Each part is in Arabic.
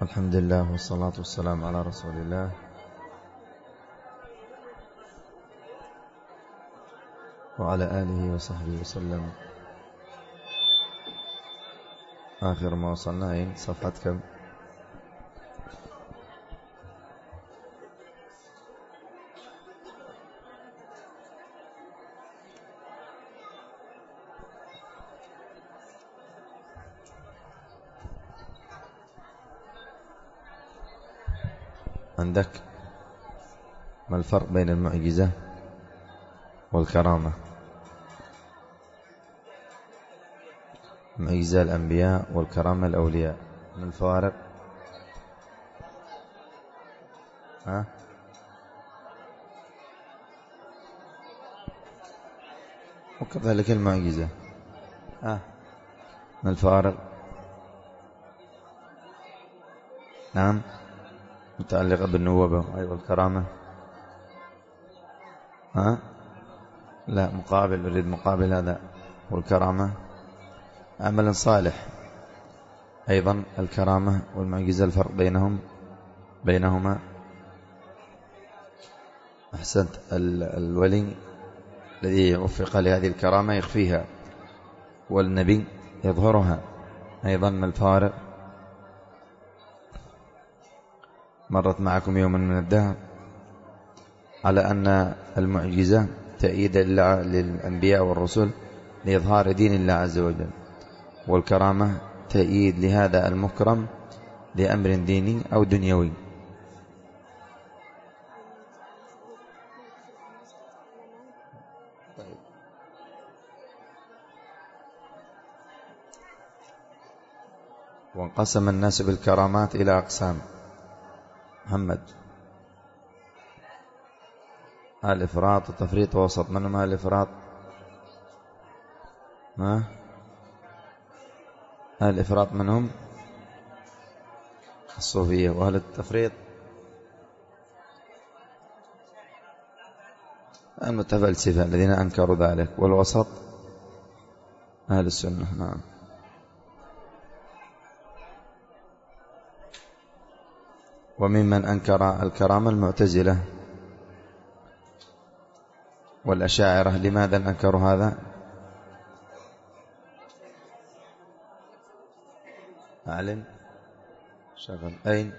الحمد لله والصلاة والسلام على رسول الله وعلى آله وصحبه وسلم. آخر ما وصلنا صفحة كم؟ عندك ما الفرق بين المعجزة والكرامة؟ المعجزة الأنبياء والكرامة الأولياء، ما الفوارق؟ وكذلك المعجزة ما الفوارق؟ نعم، متعلقة بالنبوة. أيوة، الكرامة لا، مقابل، أريد مقابل هذا. والكرامة عمل صالح. أيضا الكرامة والمعجزة الفرق بينهما أحسنت. الولي الذي وفق لهذه الكرامة يخفيها، والنبي يظهرها. أيضا ما الفارق؟ مرت معكم يوما من الدهر على أن المعجزة تأييد للأنبياء والرسل لإظهار دين الله عز وجل، والكرامة تأييد لهذا المكرم لأمر ديني أو دنيوي. وانقسم الناس بالكرامات إلى أقسام. محمد، الإفراط والتفريط ووسط، منهم الإفراط؟ الإفراط منهم الصوفية، وأهل التفريط المتفلسفة الذين أنكروا ذلك، والوسط أهل السنة. نعم. وممن أنكر الكرامة المعتزلة والأشاعرة. لماذا أنكروا هذا؟ أعلم شغل. أين؟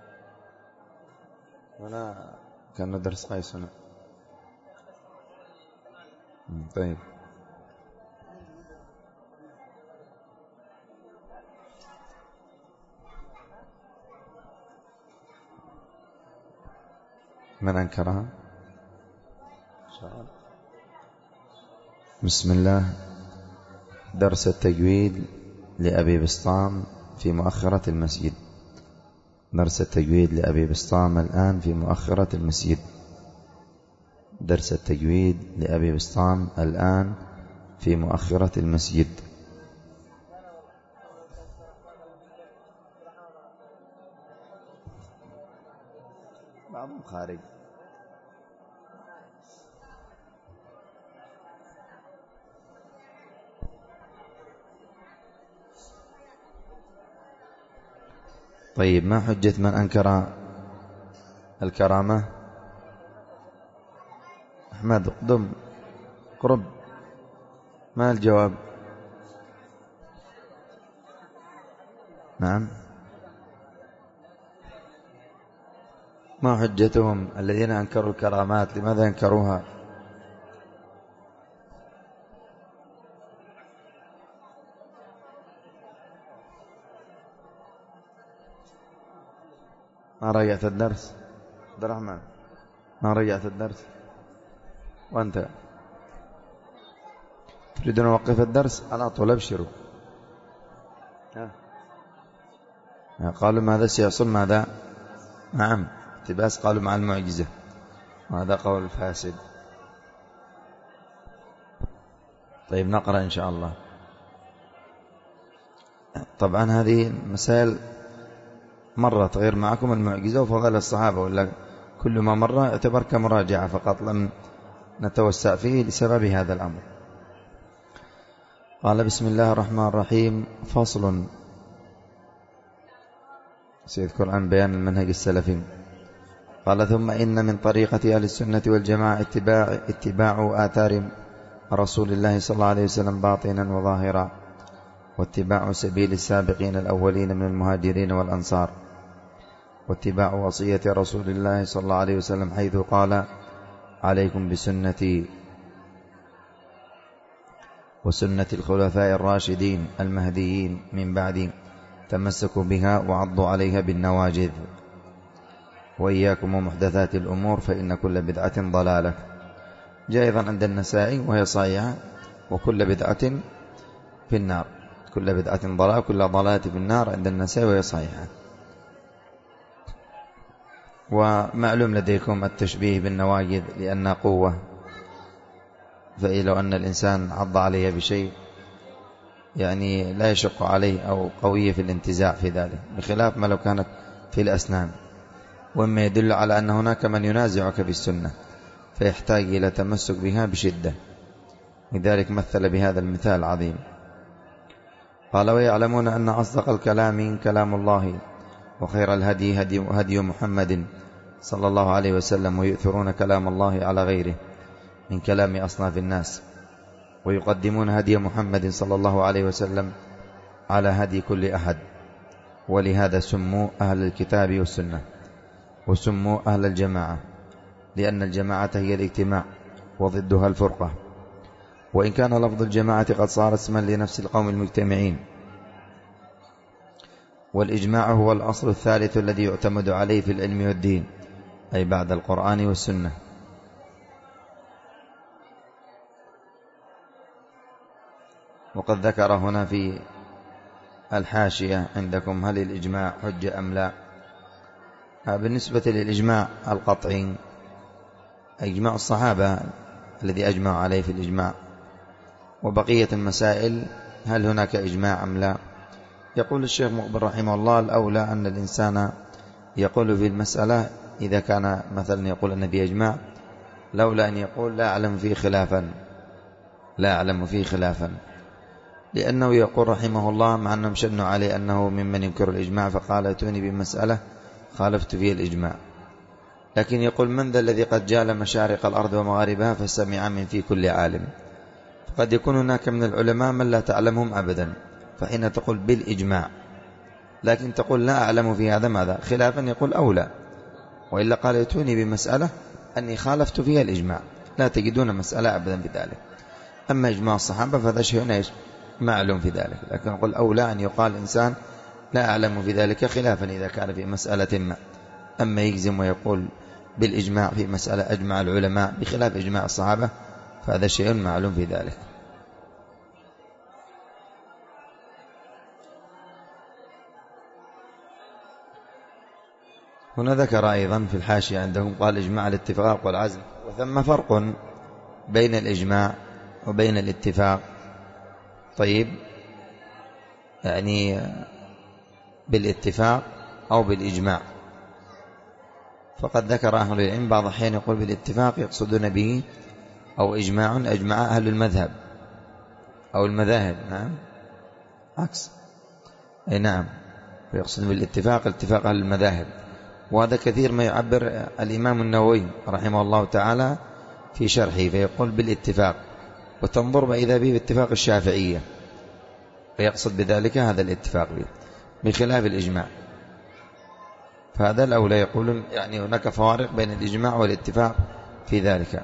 هنا كان ندرس قيس هنا. طيب، من أنكرها؟ بسم الله. درس التجويد لأبي بسطام في مؤخرة المسجد. درس التجويد لأبي بسطام الآن في مؤخرة المسجد. درس التجويد لأبي بسطام الآن في مؤخرة المسجد. بعضهم خارج. طيب، ما حجة من أنكر الكرامة؟ أحمد، اقدم، قرب. ما الجواب؟ نعم. ما حجتهم الذين أنكروا الكرامات؟ لماذا أنكروها؟ ما رجعت الدرس؟ عبد الرحمن، ما رجعت الدرس؟ وأنت تريدون نوقف الدرس على طول؟ ابشروا. قالوا ماذا سيحصل؟ ماذا؟ نعم، اقتباس. قالوا مع المعجزة، وهذا قول فاسد. طيب، نقرأ إن شاء الله. طبعا هذه مسائل مرت غير معكم المعجزة وفضل الصحابة، ولا كل ما مر يعتبر كمراجعة فقط، لم نتوسع فيه لسبب هذا الأمر. قال: بسم الله الرحمن الرحيم. فصل: سيذكر عن بيان المنهج السلفي. قال: ثم إن من طريقة أهل السنة والجماعة اتباع آثار رسول الله صلى الله عليه وسلم باطنا وظاهرا، واتباع سبيل السابقين الأولين من المهاجرين والأنصار، واتباع وصية رسول الله صلى الله عليه وسلم حيث قال: عليكم بسنتي وسنة الخلفاء الراشدين المهديين من بعدي، تمسكوا بها وعضوا عليها بالنواجذ، وإياكم ومحدثات الأمور فإن كل بدعة ضلالة. جاء أيضا عند النسائي وهي صحيحة: وكل بدعة في النار، كل بدعة ضلالة، كل ضلالة في النار، عند النسائي وهي صحيحة. ومعلوم لديكم التشبيه بالنواجذ لأنها قوة، فلو أن الإنسان عض عليها بشيء يعني لا يشق عليه أو قوية في الانتزاع في ذلك، بخلاف ما لو كانت في الأسنان. وما يدل على أن هناك من ينازعك في السنة فيحتاج إلى تمسك بها بشدة، لذلك مثل بهذا المثال العظيم. قال: ويعلمون أن أصدق الكلام كلام الله، وخير الهدي هدي محمد صلى الله عليه وسلم، ويؤثرون كلام الله على غيره من كلام أصناف الناس، ويقدمون هدي محمد صلى الله عليه وسلم على هدي كل أحد. ولهذا سموا أهل الكتاب والسنة، وسموا أهل الجماعة، لأن الجماعة هي الاجتماع وضدها الفرقة، وإن كان لفظ الجماعة قد صار اسما لنفس القوم المجتمعين. والإجماع هو الأصل الثالث الذي يعتمد عليه في العلم والدين، أي بعد القرآن والسنة. وقد ذكر هنا في الحاشية عندكم: هل الإجماع حجة أم لا؟ بالنسبة للإجماع القطعي، إجماع الصحابة الذي أجمع عليه في الإجماع، وبقية المسائل هل هناك إجماع أم لا؟ يقول الشيخ مقبل رحمه الله: الأولى أن الإنسان يقول في المسألة إذا كان مثلا يقول أن في إجماع، لولا أن يقول لا أعلم فيه خلافا، لا أعلم فيه خلافا، لأنه يقول رحمه الله مع أنهم شنوا عليه أنه ممن ينكر الإجماع، فقال: اتوني بمسألة خالفت فيه الإجماع. لكن يقول: من ذا الذي قد جال مشارق الأرض ومغاربها فسمع من في كل عالم؟ قد يكون هناك من العلماء من لا تعلمهم أبدا، فحين تقول بالإجماع، لكن تقول لا أعلم في هذا ماذا خلافا، يقول أولى. وإلا قال: اتوني بمسألة أني خالفت فيها الإجماع، لا تجدون مسألة أبدا بذلك. أما إجماع الصحابة فهذا شيء معلوم في ذلك، لكن أقول أولى أن يقال إنسان لا أعلم في ذلك خلافا إذا كان في مسألة ما. أما يجزم ويقول بالإجماع في مسألة أجمع العلماء بخلاف إجماع الصحابة فهذا شيء معلوم في ذلك. هنا ذكر أيضا في الحاشية عندهم، قال: إجماع الاتفاق والعزم، وثم فرق بين الإجماع وبين الاتفاق. طيب، يعني بالاتفاق أو بالإجماع. فقد ذكر أهل العلم بعض الأحيان يقول بالاتفاق يقصدون به أو إجماع أجمع أهل المذهب أو المذاهب، نعم عكس، أي نعم، يقصد بالاتفاق اتفاق أهل المذاهب. وهذا كثير ما يعبر الإمام النووي رحمه الله تعالى في شرحه، فيقول بالاتفاق، وتنظر إذا به باتفاق الشافعية، فيقصد بذلك هذا الاتفاق به بخلاف الإجماع. فهذا الأولى يقولون يعني هناك فوارق بين الإجماع والاتفاق في ذلك.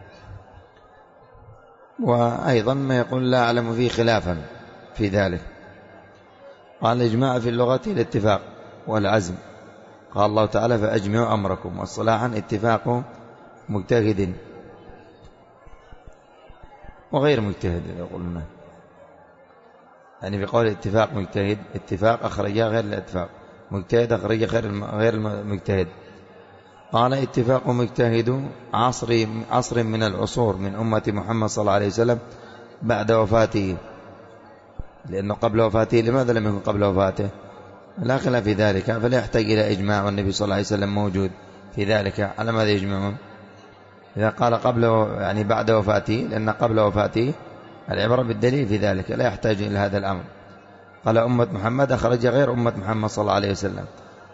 وأيضا ما يقول لا أعلم فيه خلافا في ذلك. قال: الإجماع في اللغة الاتفاق والعزم. قال الله تعالى: فأجمعوا أمركم. والصلاحا اتفاق مجتهد وغير مجتهد يقولون، يعني بقول اتفاق مجتهد، اتفاق أخرجها غير الاتفاق، مجتهد أخرج غير المجتهد. قال: اتفاق مجتهد عصر من العصور من أمة محمد صلى الله عليه وسلم بعد وفاته، لأنه قبل وفاته لماذا لم يكن قبل وفاته؟ لا خلاف في ذلك، فلا يحتاج إلى إجماع، والنبي صلى الله عليه وسلم موجود في ذلك. على ماذا يجمعون إذا قال قبل يعني بعد وفاته؟ لأن قبل وفاته العبرة بالدليل في ذلك، لا يحتاج إلى هذا الأمر. قال: أمة محمد أخرج غير أمة محمد صلى الله عليه وسلم.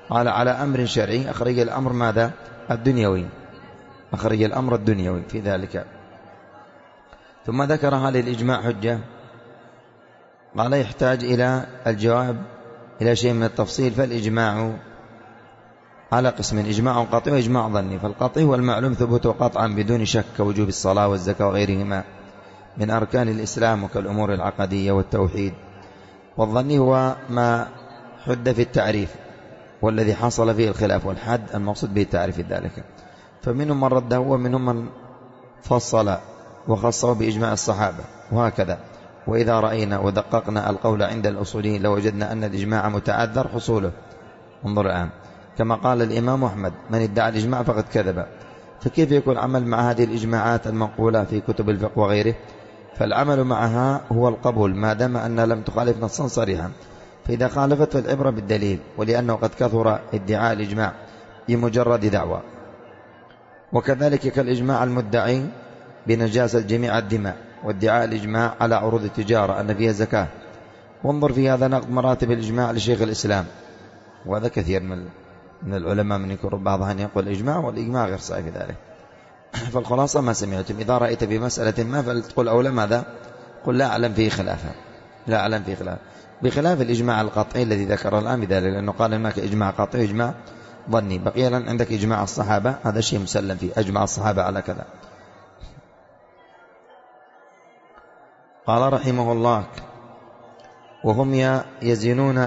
قال على أمر شرعي، أخرج الأمر ماذا؟ الدنيوي، أخرج الأمر الدنيوي في ذلك. ثم ذكر هل الإجماع حجة؟ قال يحتاج إلى الجواب إلى شيء من التفصيل. فالإجماع على قسم: إجماع قطعي وإجماع ظني. فالقطعي هو المعلوم ثبوته قطعا بدون شك كوجوب الصلاة والزكاة وغيرهما من أركان الإسلام وكالأمور العقدية والتوحيد. والظني هو ما حد في التعريف والذي حصل فيه الخلاف، والحد المقصود به التعريف ذلك. فمنهم من رده ومنهم من فصل وخصه بإجماع الصحابة وهكذا. وإذا رأينا ودققنا القول عند الأصوليين لوجدنا أن الإجماع متعذر حصوله. انظر الآن، كما قال الإمام أحمد: من ادعى الإجماع فقد كذب. فكيف يكون العمل مع هذه الإجماعات المنقولة في كتب الفقه وغيره؟ فالعمل معها هو القبول ما دام أن لم تخالف نصا صريحا، فإذا خالفت فالعبرة بالدليل، ولأنه قد كثر ادعاء الإجماع بمجرد دعوة. وكذلك كالإجماع المدعي بنجاسة جميع الدماء، وادعاء الإجماع على عروض التجارة أن فيها زكاة. وانظر في هذا نقد مراتب الإجماع لشيخ الإسلام، وهذا كثير من العلماء من يكون بعضها أن يقول الإجماع، والإجماع غير صحيح في ذلك. فالخلاصة ما سمعتم إذا رأيت بمسألة ما فلتقول أولا ماذا؟ قل لا أعلم فيه خلافا، لا أعلم فيه خلاف، بخلاف الإجماع القطعي الذي ذكر الآن بذلك، لأنه قال هناك إجماع قطعي وإجماع ظني. بقي لن عندك إجماع الصحابة، هذا شيء مسلم فيه، أجمع الصحابة على كذا. قال رحمه الله: وهم يزنون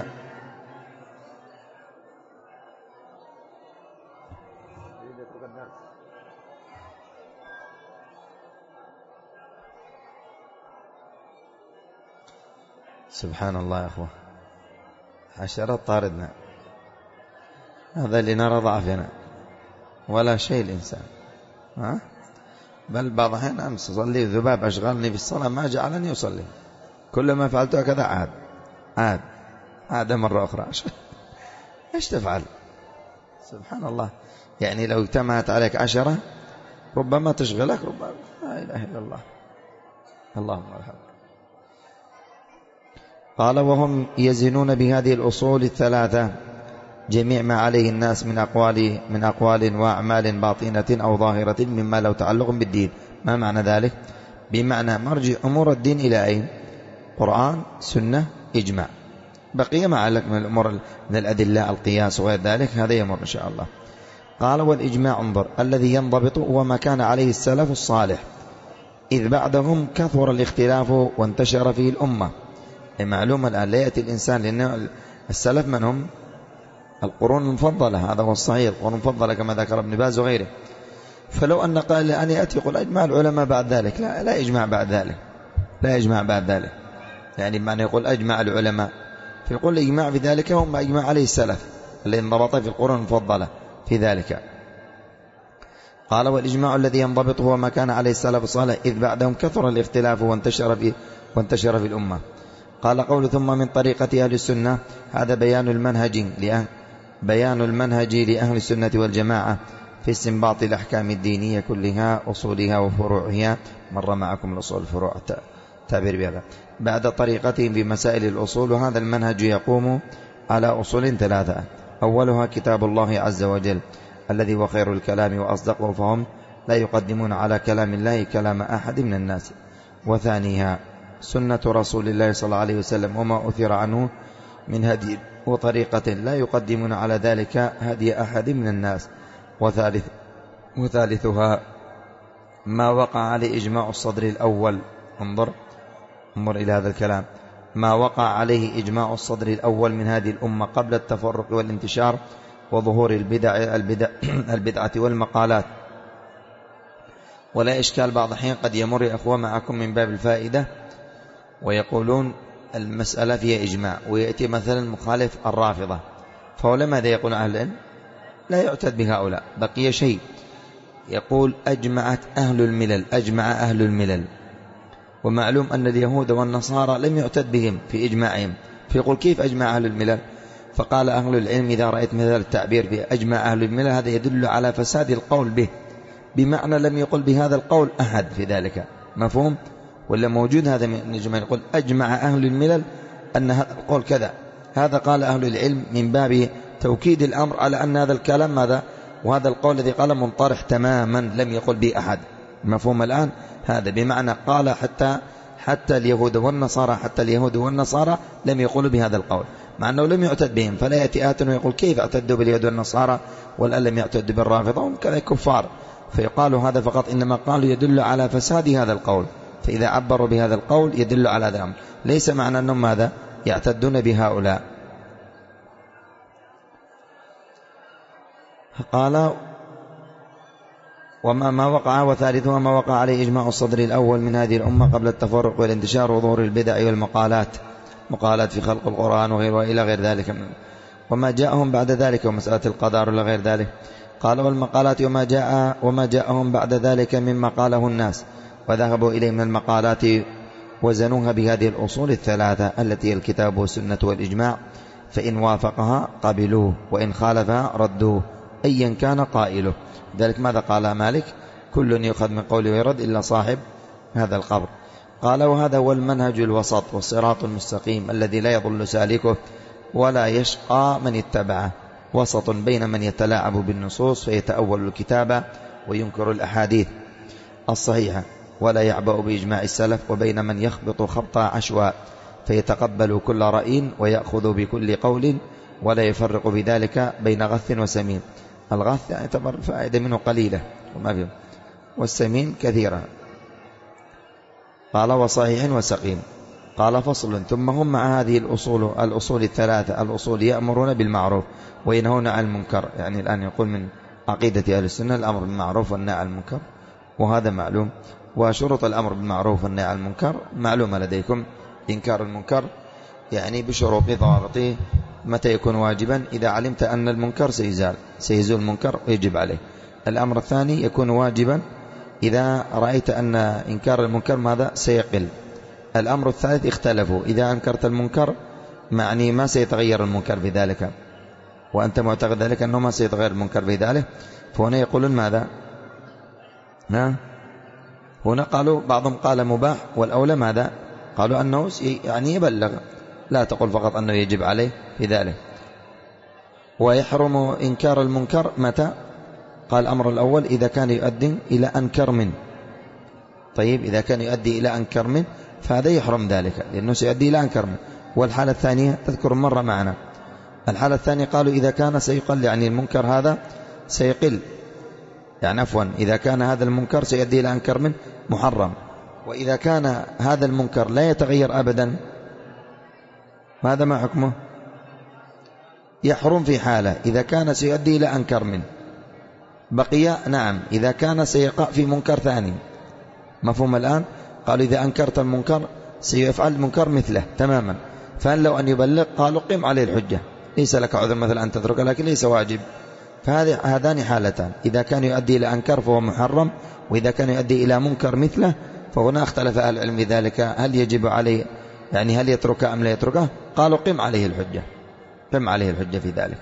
سبحان الله يا أخوة، حشرات طاردنا، هذا اللي نرى ضعفنا ولا شيء الإنسان. بل بعض الأحيان أمس أصلي ذباب أشغلني في الصلاة ما جعلني أصلي، كلما فعلت كذا عاد مرة أخرى. إيش تفعل؟ سبحان الله، يعني لو اجتمعت عليك 10 ربما تشغلك، ربما لا إله إلا الله. اللهم الحمد. قال: وهم يزنون بهذه الأصول الثلاثة جميع ما عليه الناس من أقوال وأعمال باطنة أو ظاهرة مما له تعلق بالدين. ما معنى ذلك؟ بمعنى مرجع أمور الدين إلى أين؟ قرآن، سنة، إجماع. بقي ما عليك من الأمور من الأدلة، القياس وغير ذلك، هذا يمر إن شاء الله. قال: والإجماع انظر الذي ينضبط هو ما كان عليه السلف الصالح، إذ بعدهم كثر الاختلاف وانتشر فيه الأمة. معلوم الآن لا يأتي الإنسان، لأن السلف من هم؟ القرون المفضلة، هذا هو الصحيح، القرون المفضلة كما ذكر ابن باز وغيره. فلو أن قال أن يأتي يقول أجمع العلماء بعد ذلك، لا يجمع بعد ذلك، لا يجمع بعد ذلك، يعني بمعنى يقول أجمع العلماء، فيقول الإجماع في ذلك هم ما أجمع عليه السلف الذي انضبط في القرون المفضلة في ذلك. قال: والإجماع الذي ينضبط هو ما كان عليه السلف الصالح، إذ بعدهم كثر الاختلاف وانتشر في الأمة. قال: قول ثم من طريقة أهل السنة، هذا بيان المنهج لأهل السنة والجماعة في استنباط الأحكام الدينية كلها، أصولها وفروعها. مر معكم الأصول الفروع التعبير بهذا. بعد طريقتهم في مسائل الأصول، وهذا المنهج يقوم على أصول 3: أولها كتاب الله عز وجل الذي هو خير الكلام وأصدقه، فهم لا يقدمون على كلام الله كلام أحد من الناس. وثانيها سنة رسول الله صلى الله عليه وسلم وما أثر عنه من هدي وطريقة، لا يقدمون على ذلك هدي أحد من الناس. وثالثها ما وقع عليه إجماع الصدر الأول. انظر إلى هذا الكلام: ما وقع عليه إجماع الصدر الأول من هذه الأمة قبل التفرق والانتشار وظهور البدعة والمقالات. ولا إشكال، بعض الحين قد يمر يا أخوة معكم من باب الفائدة ويقولون المسألة فيها إجماع، ويأتي مثلا مخالف الرافضة، فهو ماذا يقول أهل العلم؟ لا يعتد بهؤلاء. بقي شيء، يقول أجمع أهل الملل، ومعلوم أن اليهود والنصارى لم يعتد بهم في إجماعهم، فيقول كيف أجمع أهل الملل؟ فقال أهل العلم: إذا رأيت مثل التعبير بأجمع أهل الملل، هذا يدل على فساد القول به، بمعنى لم يقل بهذا القول أحد في ذلك. مفهوم؟ ولا موجود هذا من الجماعة يقول أجمع أهل الملل أن هذا القول كذا، هذا قال أهل العلم من باب توكيد الأمر على أن هذا الكلام ماذا، وهذا القول الذي قال منطرح تماما لم يقل به أحد. مفهوم الآن؟ هذا بمعنى قال حتى اليهود والنصارى، حتى اليهود والنصارى لم يقولوا بهذا القول، مع أنه لم يعتد بهم. فلا يأتي آت ويقول كيف اعتدوا باليهود والنصارى والآن لم يعتدوا بالرافضة هم كذا كفار، فيقال هذا فقط. إنما قالوا يدل على فساد هذا القول، فإذا عبروا بهذا القول يدل على هذا الأمر، ليس معنى أنهم ماذا يعتدون بهؤلاء. قال وما وقع، وثالثها ما وقع عليه إجماع الصدر الأول من هذه الأمة قبل التفرق والانتشار وظهور البدع والمقالات، مقالات في خلق القرآن وغيرها إلى غير ذلك، وما جاءهم بعد ذلك ومسألة القدر إلى غير ذلك. قال والمقالات وما جاءهم بعد ذلك مما قاله الناس وذهبوا إليه من المقالات وزنوها بهذه الأصول الثلاثة التي هي الكتاب والسنة والإجماع، فإن وافقها قبلوه وإن خالفها ردوه أيا كان قائله. ذلك ماذا قال مالك؟ كل يؤخذ من قوله ويرد إلا صاحب هذا القبر. قال وهذا هو المنهج الوسط والصراط المستقيم الذي لا يضل سالكه ولا يشقى من اتبعه، وسط بين من يتلاعب بالنصوص فيتأول الكتاب وينكر الأحاديث الصحيحة ولا يعبأ بإجماع السلف، وبين من يخبط خبط عشواء فيتقبل كل رأي ويأخذ بكل قول ولا يفرق بذلك بين غث وسمين. الغث يعني يعتبر فائدة منه قليلة وما فيه، والسمين كثيرة. قال وصحيح وسقيم. قال فصل. ثم هم مع هذه الأصول الثلاثة الأصول يأمرون بالمعروف وينهون عن المنكر. يعني الآن يقول من عقيدة أهل السنة الأمر بالمعروف والنهي عن المنكر، وهذا معلوم. وشروط الأمر بالمعروف والنهي عن المنكر معلومة لديكم. إنكار المنكر يعني بشروط ضوابطه، متى يكون واجبا؟ إذا علمت أن المنكر سيزول المنكر ويجب عليه. الأمر الثاني يكون واجبا إذا رأيت أن إنكار المنكر ماذا سيقل. الأمر الثالث اختلفوا، إذا أنكرت المنكر معني ما سيتغير المنكر بذلك وأنت معتقد ذلك أنه ما سيتغير المنكر بذلك، فهنا يقولون ماذا؟ هنا قالوا بعضهم قال مباح، والأولى ماذا؟ قالوا أنه يعني يبلغ، لا تقول فقط أنه يجب عليه في ذلك. ويحرم إنكار المنكر متى؟ قال الأمر الأول إذا كان يؤدي إلى أنكر منه. طيب إذا كان يؤدي إلى أنكر منه فهذا يحرم ذلك لأنه سيؤدي إلى أنكر منه. والحالة الثانية تذكر مرة معنا، الحالة الثانية قالوا إذا كان سيقل، يعني المنكر هذا سيقل، يعني عفوا إذا كان هذا المنكر سيؤدي إلى أنكر منه محرم. وإذا كان هذا المنكر لا يتغير أبدا ماذا ما حكمه؟ يحرم في حالة إذا كان سيؤدي إلى أنكر منه. بقي نعم إذا كان سيقع في منكر ثاني. مفهوم الآن؟ قالوا إذا أنكرت المنكر سيفعل المنكر مثله تماما، فهل لو أن يبلغ؟ قالوا قم عليه الحجة، ليس لك عذر مثلا أن تترك لكن ليس واجب. فهذان حالتان، إذا كان يؤدي إلى أنكر فهو محرم، وإذا كان يؤدي إلى منكر مثله فهنا اختلف أهل العلم بذلك هل يجب عليه، يعني هل يتركه أم لا يتركه؟ قالوا قم عليه الحجة، قم عليه الحجة في ذلك.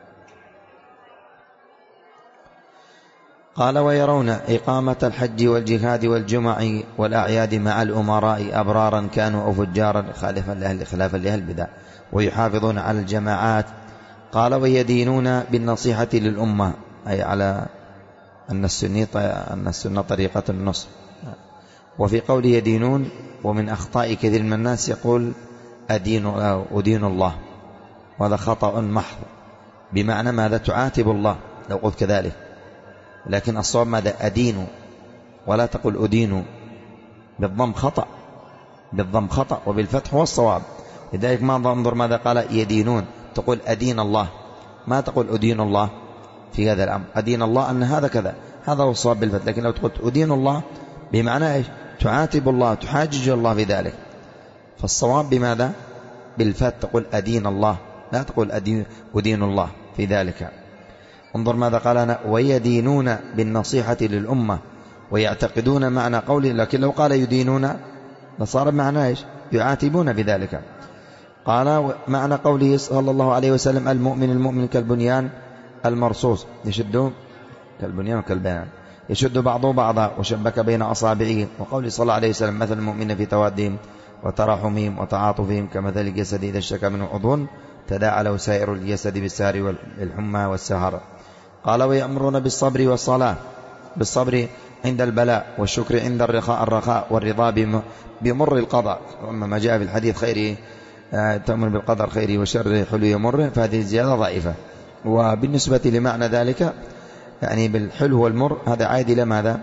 قال ويرون إقامة الحج والجهاد والجمع والأعياد مع الأمراء أبرارا كانوا أو فجارا خلافا لأهل البدع، ويحافظون على الجماعات. قال ويدينون بالنصيحة للأمة، أي على أن السنة طريقة النصر. وفي قول يدينون ومن أخطاء كثير من الناس يقول أدين الله، وهذا خطأ محض، بمعنى ماذا؟ تعاتب الله لو قلت كذلك، لكن الصواب ماذا؟ أدين، ولا تقول أدين، بالضم خطأ، بالضم خطأ وبالفتح هو الصواب. لذلك ما انظر ماذا قال يدينون، تقول أدين الله، ما تقول أدين الله في هذا الأمر. أدين الله أن هذا كذا، هذا هو الصواب بالفتح. لكن لو تقول أدين الله بمعنى إيش؟ تعاتب الله، تحاجج الله في ذلك. فالصواب بماذا؟ بالفتح، تقول أدين الله، لا تقول أدين الله في ذلك. انظر ماذا قال أنا ويدينون بالنصيحة للأمة ويعتقدون معنى قوله، لكن لو قال يدينون لصار معنى إيش؟ يعاتبون بذلك. قال معنى قوله صلى الله عليه وسلم المؤمن كالبنيان المرصوص، يشد كالبنيان وكالبنيان يشد بعضه بعضا وشبك بين أصابعه. وقوله صلى الله عليه وسلم مثل المؤمن في توادهم وتراحمهم وتعاطفهم كمثل الجسد إذا اشتكى منه عضو تداعى له سائر الجسد بالسهر والحمى والسهر. قال ويأمرون بالصبر والصلاة، بالصبر عند البلاء، والشكر عند الرخاء، والرضا بمر القضاء. وأما ما جاء في الحديث خيره تؤمن بالقدر خيره وشره حلو مره، فهذه الزيادة ضعيفة. وبالنسبة لمعنى ذلك يعني بالحلو والمر هذا عاد إلى ماذا؟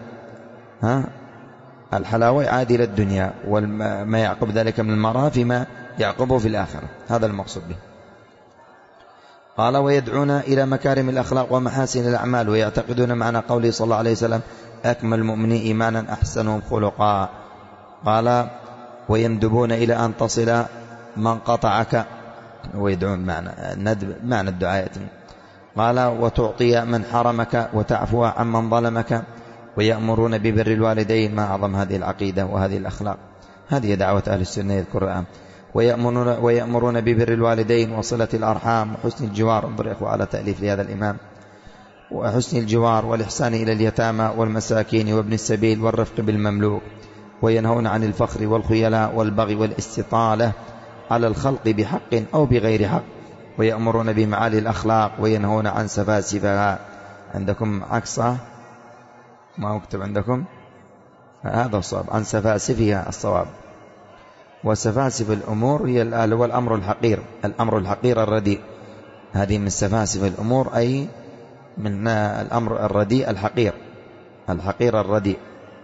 الحلاوة عاد إلى الدنيا، وما يعقب ذلك من المرأة فيما يعقبه في الآخرة، هذا المقصود به. قال ويدعون إلى مكارم الأخلاق ومحاسن الأعمال، ويعتقدون معنى قوله صلى الله عليه وسلم أكمل المؤمنين إيمانا أحسنهم خلقا. قال ويندبون إلى أن تصل من قطعك، ويدعون معنى الدعاء. قال وتعطي من حرمك وتعفو عن من ظلمك، ويأمرون ببر الوالدين. ما أعظم هذه العقيدة وهذه الأخلاق، هذه دعوة أهل السنة يذكرها. ويأمرون ببر الوالدين وصلة الأرحام وحسن الجوار. انظر يا أخوة على تأليف لهذا الإمام. وحسن الجوار والإحسان إلى اليتامى والمساكين وابن السبيل والرفق بالمملوك. وينهون عن الفخر والخيلاء والبغي والاستطالة على الخلق بحق أو بغير حق. ويأمرون بمعالي الأخلاق وينهون عن سفاسفها. عندكم عكسها ما أكتب عندكم، هذا الصواب، عن سفاسفها الصواب. وسفاسف الأمور هي الأمر الحقير، الأمر الحقير الرديء، هذه من سفاسف الأمور، أي من الأمر الرديء الحقير الرديء.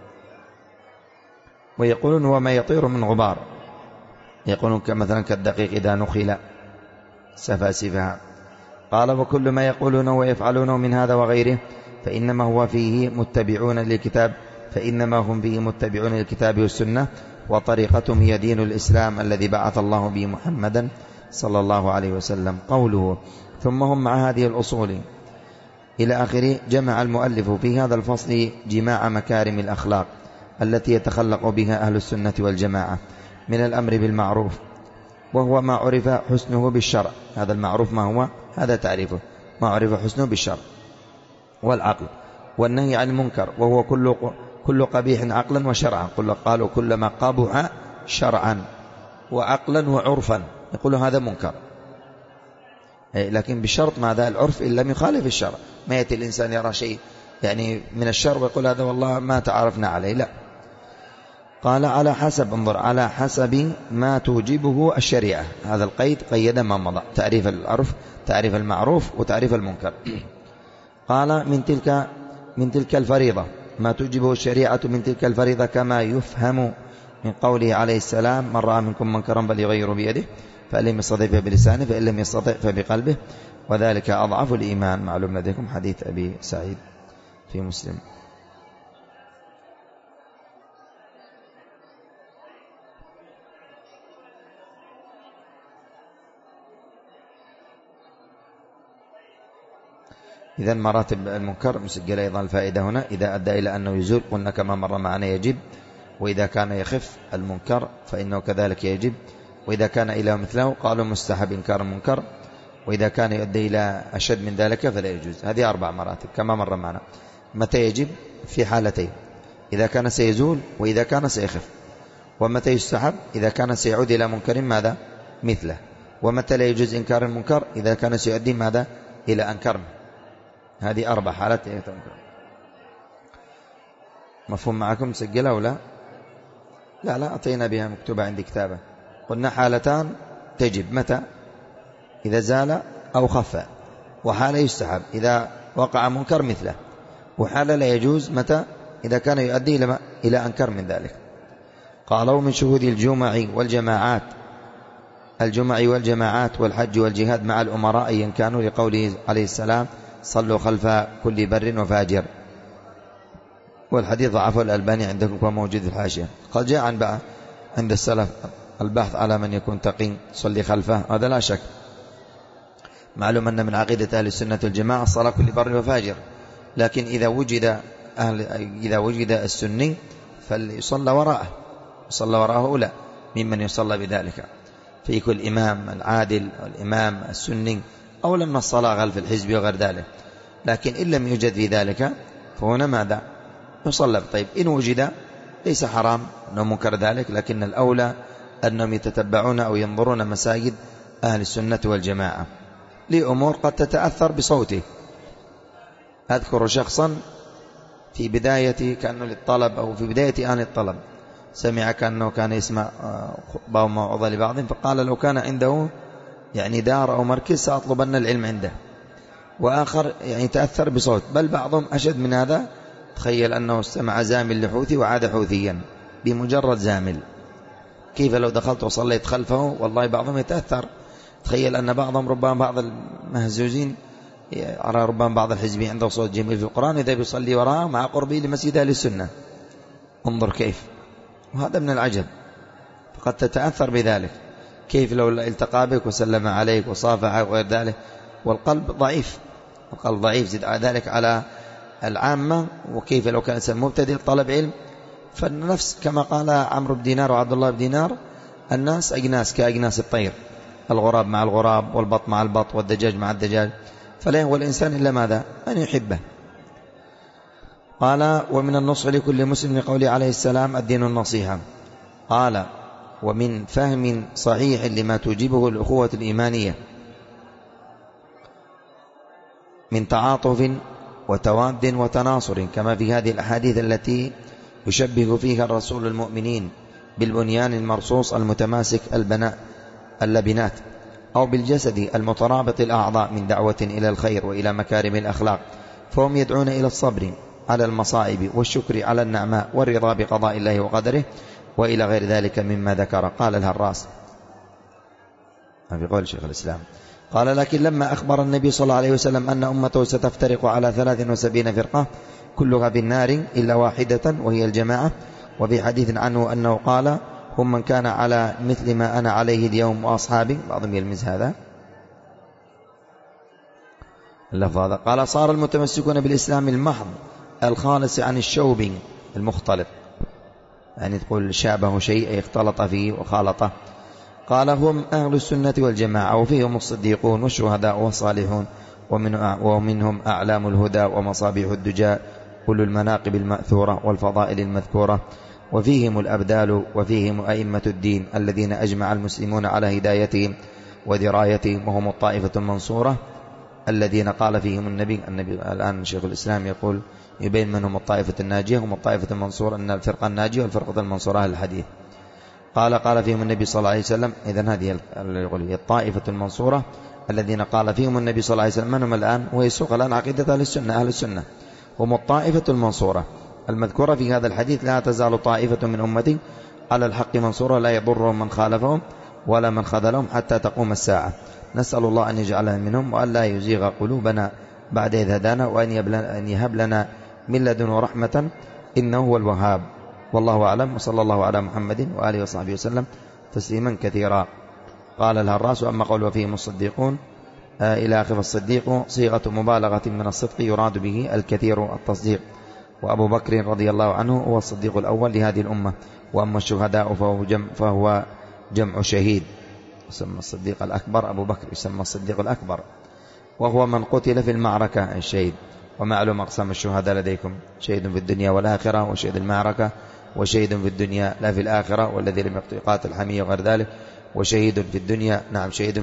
ويقولون وما يطير من غبار، يقولون مثلا كالدقيق إذا نخل سفاسفها. قال وكل ما يقولونه ويفعلونه من هذا وغيره فإنما هم فيه متبعون للكتاب والسنة، وطريقتهم هي دين الإسلام الذي بعث الله به محمدا صلى الله عليه وسلم. قوله ثم هم مع هذه الأصول إلى آخره. جمع المؤلف في هذا الفصل جماع مكارم الأخلاق التي يتخلق بها أهل السنة والجماعة من الأمر بالمعروف، وهو ما عرف حسنه بالشرع. هذا المعروف ما هو؟ هذا تعريفه، ما عرف حسنه بالشرع والعقل. والنهي عن المنكر، وهو كل قبيح عقلا وشرعا. قالوا كل ما قبح شرعا وعقلا وعرفا يقولوا هذا منكر، لكن بشرط ماذا؟ العرف إن لم يخالف الشرع. ما يأتي الإنسان يرى شيء يعني من الشر ويقول هذا والله ما تعرفنا عليه، لا. قال على حسب، انظر، على حسب ما توجبه الشريعة. هذا القيد قيد ما مضى، تعريف العرف، تعريف المعروف، وتعريف المنكر. قال من تلك الفريضة ما توجبه الشريعة من تلك الفريضة، كما يفهم من قوله عليه السلام من رأى منكم منكرا فليغيره بيده، فإن لم يستطع فبلسانه، فإن لم يستطع فبقلبه، وذلك أضعف الإيمان. معلوم لديكم حديث أبي سعيد في مسلم. إذن مراتب المنكر مسجلة أيضا الفائدة هنا. إذا أدى إلى أنه يزول قلنا كما مر معنا يجب، وإذا كان يخف المنكر فإنه كذلك يجب، وإذا كان إلى مثله قالوا مستحب إنكار المنكر، وإذا كان يؤدي إلى أشد من ذلك فلا يجوز. هذه 4 مراتب كما مر معنا. متى يجب؟ في حالتين: إذا كان سيزول، وإذا كان سيخف. ومتى يستحب؟ إذا كان سيعود إلى منكر ماذا؟ مثله. ومتى لا يجوز إنكار المنكر؟ إذا كان سيؤدي ماذا؟ إلى أنكر. هذه 4 حالات. مفهوم معكم؟ سجلها ولا لا أعطينا بها مكتوبة عندي كتابة. قلنا حالتان تجب، متى؟ إذا زال أو خف. وحالة يستحب إذا وقع منكر مثله. وحالة لا يجوز، متى؟ إذا كان يؤدي إلى أنكر من ذلك. قالوا من شهود الجمع والجماعات والحج والجهاد مع الأمراء أيا كانوا، لقوله عليه السلام صلوا خلف كل بر وفاجر. والحديث ضعفه الألباني عندكم كما موجود في الحاشية. قال جاء عند السلف البحث على من يكون تقي صلي خلفه، هذا لا شك. معلوم أن من عقيدة أهل السنة والجماعة صلاة كل بر وفاجر، لكن إذا وجد السني فليصلى وراءه أولى ممن يصلى بذلك. في كل إمام العادل والإمام السني أولا من الصلاة خلف الحزب وغير ذلك. لكن إن لم يوجد في ذلك فهنا ماذا؟ يصلى. طيب إن وجد ليس حرام أنه منكر ذلك، لكن الأولى أنهم يتتبعون أو ينظرون مساجد أهل السنة والجماعة لأمور قد تتأثر بصوته. أذكر شخصا في بداية كأنه للطلب أو في بداية آن الطلب سمع كأنه كان يسمع خطبة وموعظة لبعض، فقال لو كان عنده يعني دار أو مركز سأطلبن العلم عنده. وآخر يعني تأثر بصوت، بل بعضهم أشد من هذا، تخيل أنه استمع زامل لحوثي وعاد حوثيا بمجرد زامل. كيف لو دخلت وصليت خلفه؟ والله بعضهم يتأثر. تخيل أن بعضهم ربما بعض المهزوزين أرى ربما بعض الحزبي عنده صوت جميل في القرآن إذا بيصلي وراءه مع قربه لمسجد أهل السنة. انظر كيف، وهذا من العجب، فقد تتأثر بذلك. كيف لو التقى بك وسلم عليك وصافحك وغير ذلك، والقلب ضعيف، القلب ضعيف زد ذلك على العامة. وكيف لو كان إنسان مبتدئ طلب علم، فالنفس كما قال عمرو بن دينار وعبد الله بن دينار الناس أجناس كأجناس الطير، الغراب مع الغراب والبط مع البط والدجاج مع الدجاج، فلا يهوى الإنسان إلا ماذا؟ أن يحبه. قال ومن النصح لكل مسلم لقوله عليه السلام الدين النصيحة. قال ومن فهم صحيح لما توجبه الأخوة الإيمانية من تعاطف وتواد وتناصر، كما في هذه الأحاديث التي يشبه فيها الرسول المؤمنين بالبنيان المرصوص المتماسك اللبنات، أو بالجسد المترابط الأعضاء من دعوة إلى الخير وإلى مكارم الأخلاق، فهم يدعون إلى الصبر على المصائب والشكر على النعماء والرضا بقضاء الله وقدره وإلى غير ذلك مما ذكر. قال الهراس في قول شيخ الإسلام قال لكن لما أخبر النبي صلى الله عليه وسلم أن أمته ستفترق على 73 فرقة كلها في النار إلا واحدة وهي الجماعة، وفي حديث عنه أنه قال هم من كان على مثل ما أنا عليه اليوم وأصحابي، بعضهم يلمز هذا اللفظ هذا. قال صار المتمسكون بالإسلام المحض الخالص عن الشوب المختلط، يعني تقول شابه شيء اختلط فيه وخالطه. قال هم أهل السنة والجماعة، وفيهم الصديقون والشهداء والصالحون، ومنهم أعلام الهدى ومصابيح الدجاء كل المناقب المأثورة والفضائل المذكورة، وفيهم الأبدال، وفيهم أئمة الدين الذين أجمع المسلمون على هدايتهم ودرايتهم، وهم الطائفة المنصورة الذين قال فيهم النبي الآن شيخ الإسلام يقول يبين من هم الطائفة الناجية، هم الطائفة المنصورة، أن الفرقة الناجية والفرقة المنصورة أهل الحديث. قال فيهم النبي صلى الله عليه وسلم، إذن هذه هي الطائفة المنصورة الذين قال فيهم النبي صلى الله عليه وسلم من هم الآن، ويسوق الآن عقيدة أهل السنة هم الطائفة المنصورة المذكورة في هذا الحديث. لا تزال طائفة من أمتي على الحق منصورة لا يضرهم من خالفهم ولا من خذلهم حتى تقوم الساعة. نسأل الله أن يجعلنا منهم وأن لا يزيغ قلوبنا بعد إذ هدانا، وأن يهب لنا من لدنه رحمة إنه هو الوهاب. والله أعلم، وصلى الله على محمد وآله وصحبه وسلم تسليما كثيرا. قال الهراس وأما قول وفيهم الصديقون إلى آخر، الصديق صيغة مبالغة من الصدق يراد به الكثير التصديق، وأبو بكر رضي الله عنه هو الصديق الأول لهذه الأمة. وأما الشهداء فهو جمع شهيد، يسمى الصديق الأكبر أبو بكر، يسمى الصديق الأكبر، وهو من قتل في المعركة الشهيد. ومعلوم أقسام الشهداء لديكم: شهيد في الدنيا والآخرة، وشهيد المعركة، وشهيد في الدنيا لا في الآخرة، والذي لم يقاتل حمية وغير ذلك، وشهيد في الدنيا، نعم شهيد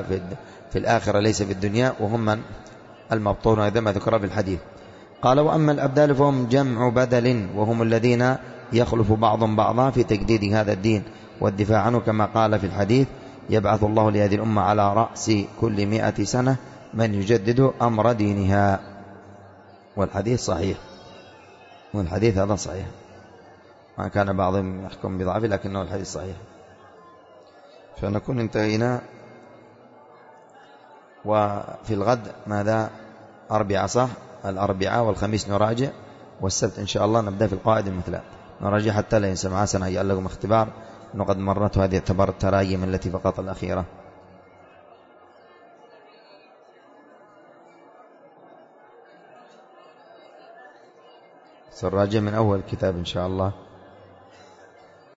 في الآخرة ليس في الدنيا، وهم من المبطون إذا ما ذكر في الحديث. قال وأما الأبدال فهم جمع بدل، وهم الذين يخلف بعضهم بعضا في تجديد هذا الدين والدفاع عنه، كما قال في الحديث: يبعث الله لهذه الأمة على رأس كل 100 سنة من يجدد أمر دينها. والحديث صحيح، والحديث هذا صحيح، ما كان بعضهم يحكم بضعفه لكنه الحديث صحيح. فنكون انتهينا. وفي الغد ماذا؟ أربعة صح؟ الأربعاء والخميس نراجع، والسبت إن شاء الله نبدأ في القواعد المثلى نراجع حتى لا ينسى معنا سنة يجعل لكم اختبار. وقد مرت هذه اعتبار التراجم التي فقط الأخيرة. سنراجع من أول كتاب إن شاء الله.